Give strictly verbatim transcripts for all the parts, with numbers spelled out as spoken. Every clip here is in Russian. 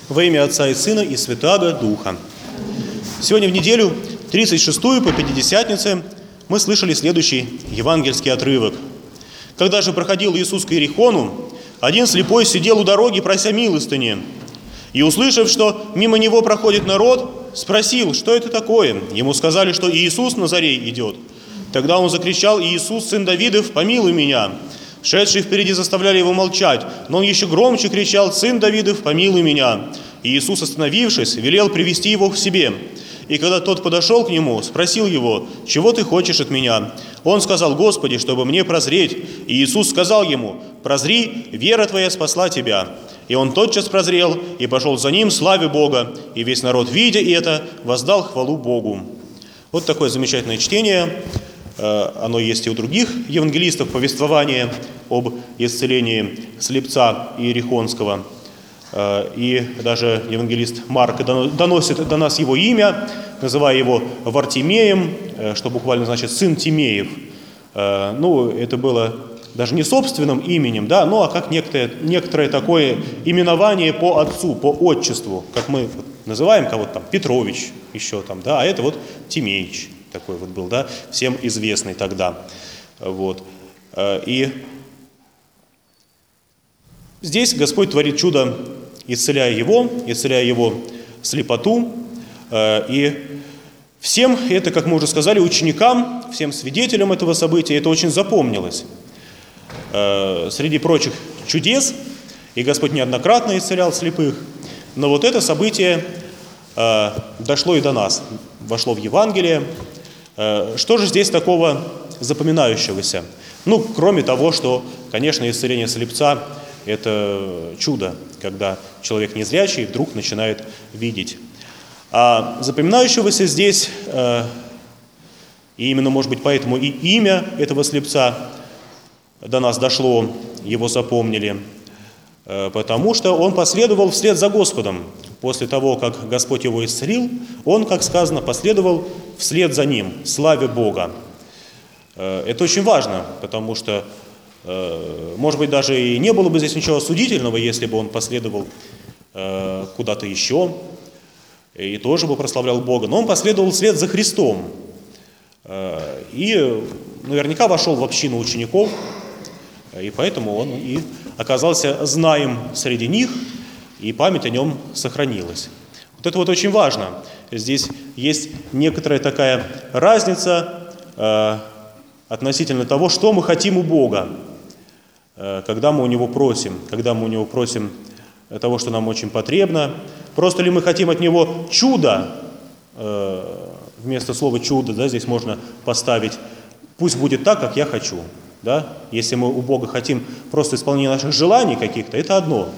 Во имя Отца и Сына и Святаго Духа. Сегодня в неделю, тридцать шестую по Пятидесятнице, мы слышали следующий евангельский отрывок. Когда же проходил Иисус к Иерихону, один слепой сидел у дороги, прося милостыни. И, услышав, что мимо него проходит народ, спросил, что это такое. Ему сказали, что Иисус Назарей идет. Тогда он закричал: «Иисус, сын Давидов, помилуй меня!» Шедшие впереди заставляли его молчать, но он еще громче кричал: «Сын Давидов, помилуй меня!» И Иисус, остановившись, велел привести его к себе. И когда тот подошел к нему, спросил его: «Чего ты хочешь от меня?» Он сказал: «Господи, чтобы мне прозреть». И Иисус сказал ему: «Прозри, вера твоя спасла тебя». И он тотчас прозрел и пошел за ним, славя Бога. И весь народ, видя это, воздал хвалу Богу. Вот такое замечательное чтение. Оно есть и у других евангелистов, повествование об исцелении слепца Иерихонского. И даже евангелист Марк доносит до нас его имя, называя его Вартимеем, что буквально значит «сын Тимеев». Ну, это было даже не собственным именем, да, ну, а как некоторое, некоторое такое именование по отцу, по отчеству, как мы называем кого-то там Петрович еще там, да, а это вот Тимеич. Такой вот был, да, всем известный тогда. Вот. И здесь Господь творит чудо, исцеляя его, исцеляя его слепоту. И всем это, как мы уже сказали, ученикам, всем свидетелям этого события это очень запомнилось. Среди прочих чудес, и Господь неоднократно исцелял слепых, но вот это событие дошло и до нас, вошло в Евангелие. Что же здесь такого запоминающегося? Ну, кроме того, что, конечно, исцеление слепца – это чудо, когда человек незрячий вдруг начинает видеть. А запоминающегося здесь, и именно, может быть, поэтому и имя этого слепца до нас дошло, его запомнили, потому что он последовал вслед за Господом. После того, как Господь его исцелил, он, как сказано, последовал вслед за ним, славе Бога. Это очень важно, потому что, может быть, даже и не было бы здесь ничего осудительного, если бы он последовал куда-то еще и тоже бы прославлял Бога. Но он последовал вслед за Христом и наверняка вошел в общину учеников, и поэтому он и оказался знаем среди них, и память о нем сохранилась. Вот это вот очень важно. Здесь есть некоторая такая разница э, относительно того, что мы хотим у Бога, э, когда мы у Него просим, когда мы у Него просим того, что нам очень потребно. Просто ли мы хотим от Него чудо, э, вместо слова «чудо», да, здесь можно поставить «пусть будет так, как я хочу». Да? Если мы у Бога хотим просто исполнения наших желаний каких-то, это одно.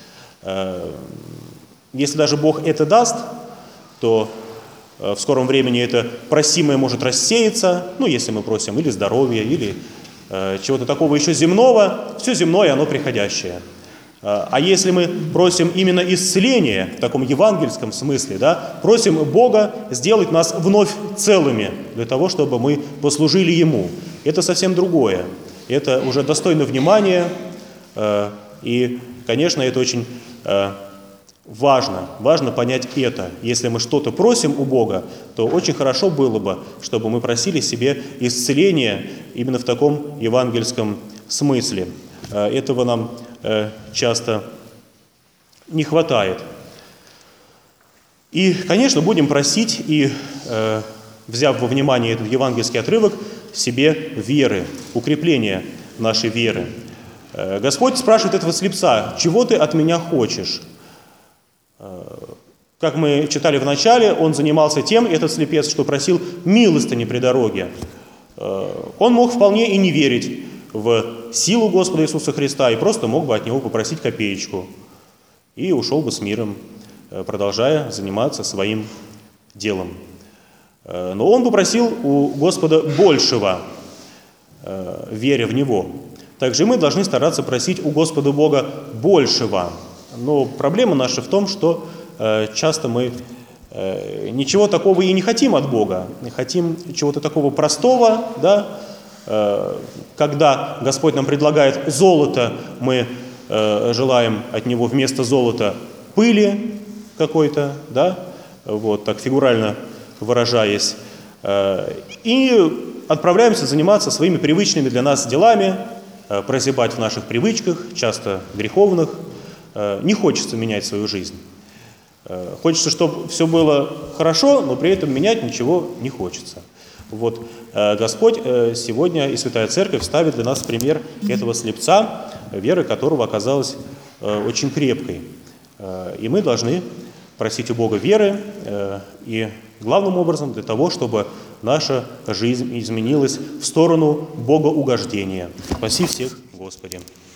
Если даже Бог это даст, то в скором времени это просимое может рассеяться, ну, если мы просим или здоровья, или э, чего-то такого еще земного, все земное, оно приходящее. А если мы просим именно исцеления, в таком евангельском смысле, да, просим Бога сделать нас вновь целыми, для того, чтобы мы послужили Ему, это совсем другое. Это уже достойно внимания, э, и, конечно, это очень э, важно. Важно понять это. Если мы что-то просим у Бога, то очень хорошо было бы, чтобы мы просили себе исцеления именно в таком евангельском смысле. Э, этого нам э, часто не хватает. И, конечно, будем просить и, э, взяв во внимание этот евангельский отрывок, себе веры, укрепления нашей веры. Господь спрашивает этого слепца: «Чего ты от меня хочешь?» Как мы читали в начале, он занимался тем, этот слепец, что просил милостыни при дороге. Он мог вполне и не верить в силу Господа Иисуса Христа и просто мог бы от Него попросить копеечку и ушел бы с миром, продолжая заниматься своим делом. Но он попросил у Господа большего, веря в Него. Также мы должны стараться просить у Господа Бога большего. Но проблема наша в том, что часто мы ничего такого и не хотим от Бога. Хотим чего-то такого простого, да? Когда Господь нам предлагает золото, мы желаем от Него вместо золота пыли, какой-то, да, вот так фигурально выражаясь, и отправляемся заниматься своими привычными для нас делами, прозябать в наших привычках, часто греховных. Не хочется менять свою жизнь. Хочется, чтобы все было хорошо, но при этом менять ничего не хочется. Вот Господь сегодня и Святая Церковь ставит для нас пример этого слепца, вера которого оказалась очень крепкой. И мы должны просить у Бога веры, и главным образом для того, чтобы наша жизнь изменилась в сторону богоугождения. Спаси всех, Господи!